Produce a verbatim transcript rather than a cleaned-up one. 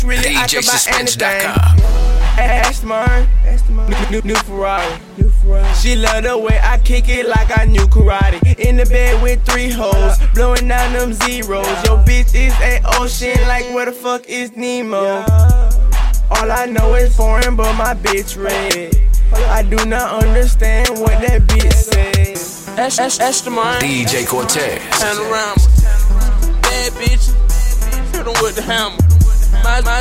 Really, I D J can buy Suspense dot anything. com. Aston Martin, new, new, new Ferrari. She love the way I kick it like I knew karate. In the bed with three hoes, blowing down them zeros. Your bitch is an ocean, like where the fuck is Nemo? All I know is foreign, but my bitch red. I do not understand what that bitch says. Aston Martin, D J Cortez. Panorama, bad bitch, hit 'em with the hammer. My, my